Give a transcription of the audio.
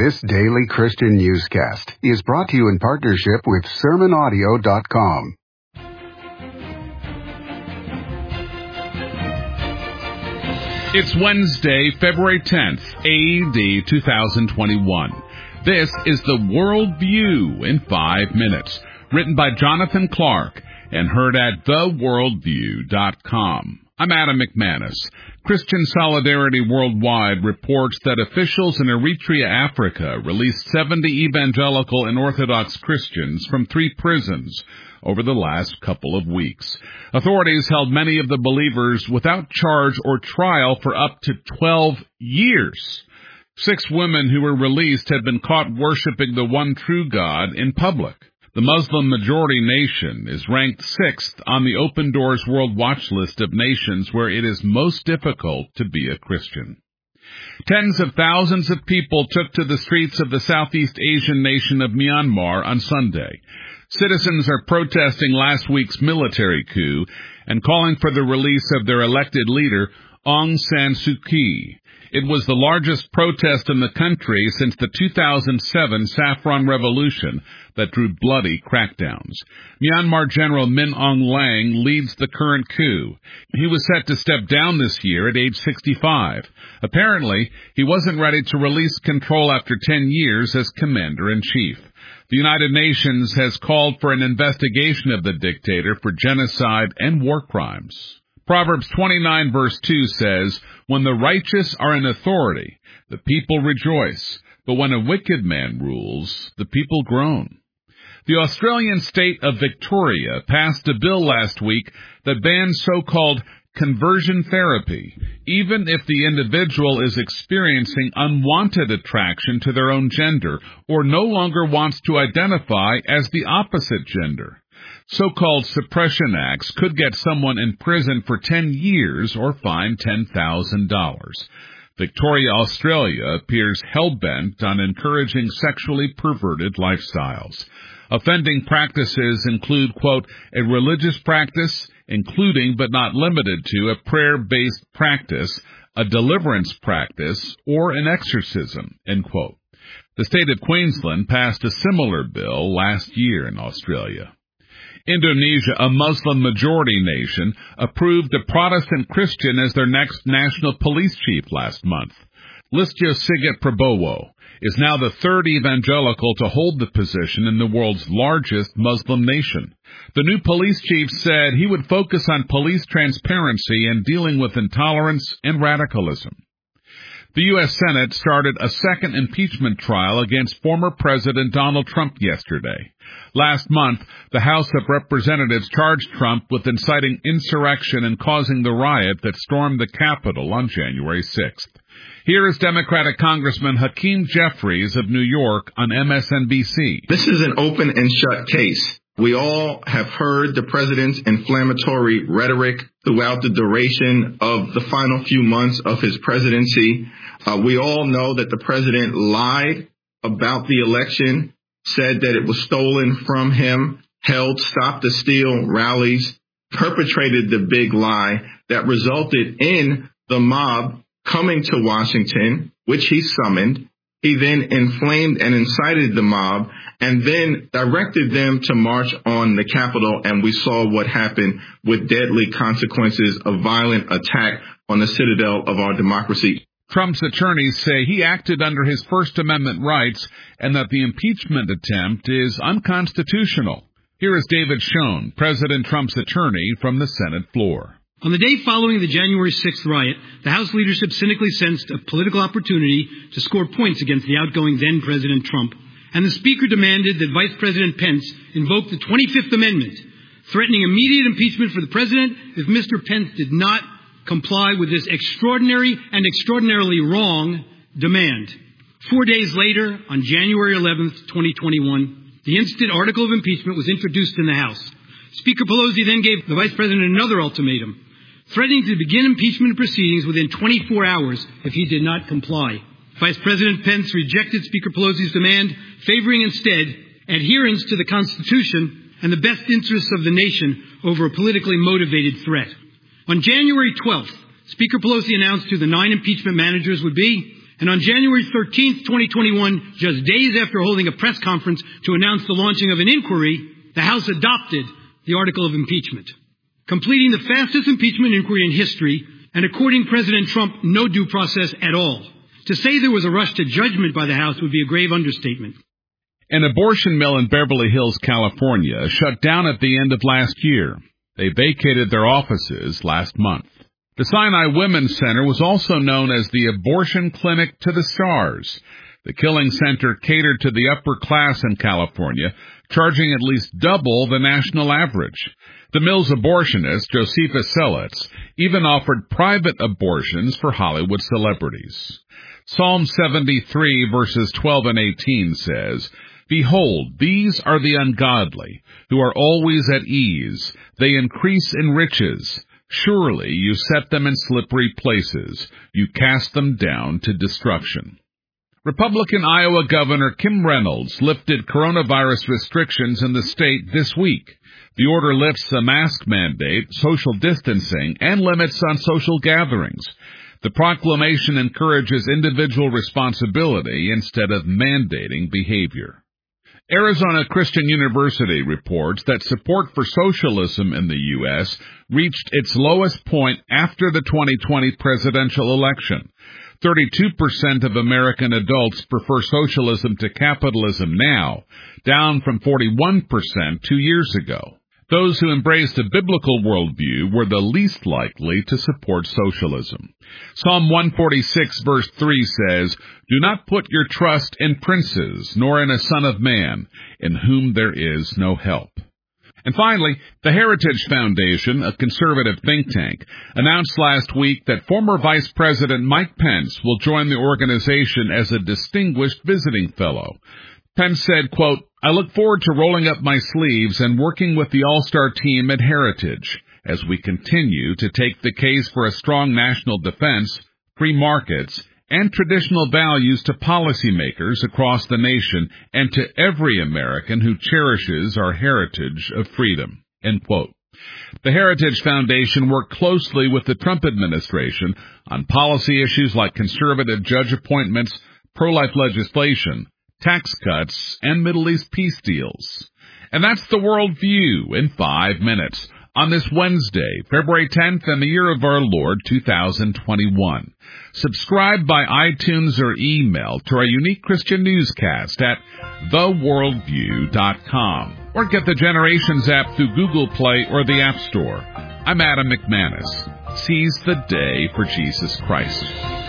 This daily Christian newscast is brought to you in partnership with SermonAudio.com. It's Wednesday, February 10th, AD 2021. This is the World View in 5 minutes, written by Jonathan Clark and heard at theworldview.com. I'm Adam McManus. Christian Solidarity Worldwide reports that officials in Eritrea, Africa, released 70 evangelical and Orthodox Christians from 3 prisons over the last couple of weeks. Authorities held many of the believers without charge or trial for up to 12 years. 6 women who were released had been caught worshiping the one true God in public. The Muslim-majority nation is ranked 6th on the Open Doors World Watch list of nations where it is most difficult to be a Christian. Tens of thousands of people took to the streets of the Southeast Asian nation of Myanmar on Sunday. Citizens are protesting last week's military coup and calling for the release of their elected leader, Aung San Suu Kyi. It was the largest protest in the country since the 2007 Saffron Revolution that drew bloody crackdowns. Myanmar General Min Aung Hlaing leads the current coup. He was set to step down this year at age 65. Apparently, he wasn't ready to release control after 10 years as commander-in-chief. The United Nations has called for an investigation of the dictator for genocide and war crimes. Proverbs 29 verse 2 says, "When the righteous are in authority, the people rejoice, but when a wicked man rules, the people groan." The Australian state of Victoria passed a bill last week that bans so-called conversion therapy, even if the individual is experiencing unwanted attraction to their own gender or no longer wants to identify as the opposite gender. So-called suppression acts could get someone in prison for 10 years or fined $10,000. Victoria, Australia appears hell-bent on encouraging sexually perverted lifestyles. Offending practices include, quote, a religious practice, including but not limited to a prayer-based practice, a deliverance practice, or an exorcism, end quote. The state of Queensland passed a similar bill last year in Australia. Indonesia, a Muslim-majority nation, approved a Protestant Christian as their next national police chief last month. Listio Sigit Prabowo is now the 3rd evangelical to hold the position in the world's largest Muslim nation. The new police chief said he would focus on police transparency and dealing with intolerance and radicalism. The U.S. Senate started a second impeachment trial against former President Donald Trump yesterday. Last month, the House of Representatives charged Trump with inciting insurrection and causing the riot that stormed the Capitol on January 6th. Here is Democratic Congressman Hakeem Jeffries of New York on MSNBC. This is an open and shut case. We all have heard the president's inflammatory rhetoric throughout the duration of the final few months of his presidency. We all know that the president lied about the election, said that it was stolen from him, held Stop the Steal rallies, perpetrated the big lie that resulted in the mob coming to Washington, which he summoned. He then inflamed and incited the mob and then directed them to march on the Capitol, and we saw what happened with deadly consequences, a violent attack on the citadel of our democracy. Trump's attorneys say he acted under his First Amendment rights and that the impeachment attempt is unconstitutional. Here is David Schoen, President Trump's attorney, from the Senate floor. On the day following the January 6th riot, the House leadership cynically sensed a political opportunity to score points against the outgoing then-President Trump. And the Speaker demanded that Vice President Pence invoke the 25th Amendment, threatening immediate impeachment for the President if Mr. Pence did not comply with this extraordinary and extraordinarily wrong demand. 4 days later, on January 11th, 2021, the instant article of impeachment was introduced in the House. Speaker Pelosi then gave the Vice President another ultimatum, threatening to begin impeachment proceedings within 24 hours if he did not comply. Vice President Pence rejected Speaker Pelosi's demand, favoring instead adherence to the Constitution and the best interests of the nation over a politically motivated threat. On January 12th, Speaker Pelosi announced who the 9 impeachment managers would be And on January 13th, 2021, just days after holding a press conference to announce the launching of an inquiry, the House adopted the article of impeachment, completing the fastest impeachment inquiry in history and according President Trump no due process at all. To say there was a rush to judgment by the House would be a grave understatement. An abortion mill in Beverly Hills, California, shut down at the end of last year. They vacated their offices last month. The Sinai Women's Center was also known as the Abortion Clinic to the Stars. The killing center catered to the upper class in California, charging at least double the national average. The mill's abortionist, Josefa Selitz, even offered private abortions for Hollywood celebrities. Psalm 73, verses 12 and 18 says, "Behold, these are the ungodly, who are always at ease. They increase in riches. Surely you set them in slippery places. You cast them down to destruction." Republican Iowa Governor Kim Reynolds lifted coronavirus restrictions in the state this week. The order lifts the mask mandate, social distancing, and limits on social gatherings. The proclamation encourages individual responsibility instead of mandating behavior. Arizona Christian University reports that support for socialism in the U.S. reached its lowest point after the 2020 presidential election. 32% of American adults prefer socialism to capitalism now, down from 41% 2 years ago. Those who embraced a biblical worldview were the least likely to support socialism. Psalm 146 verse 3 says, "Do not put your trust in princes, nor in a son of man, in whom there is no help." And finally, the Heritage Foundation, a conservative think tank, announced last week that former Vice President Mike Pence will join the organization as a distinguished visiting fellow. Pence said, quote, "I look forward to rolling up my sleeves and working with the all-star team at Heritage as we continue to take the case for a strong national defense, free markets, and traditional values to policymakers across the nation and to every American who cherishes our heritage of freedom." End quote. The Heritage Foundation worked closely with the Trump administration on policy issues like conservative judge appointments, pro-life legislation, tax cuts, and Middle East peace deals. And that's the World View in 5 minutes on this Wednesday, February 10th, in the year of our Lord, 2021. Subscribe by iTunes or email to our unique Christian newscast at theworldview.com, or get the Generations app through Google Play or the App Store. I'm Adam McManus. Seize the day for Jesus Christ.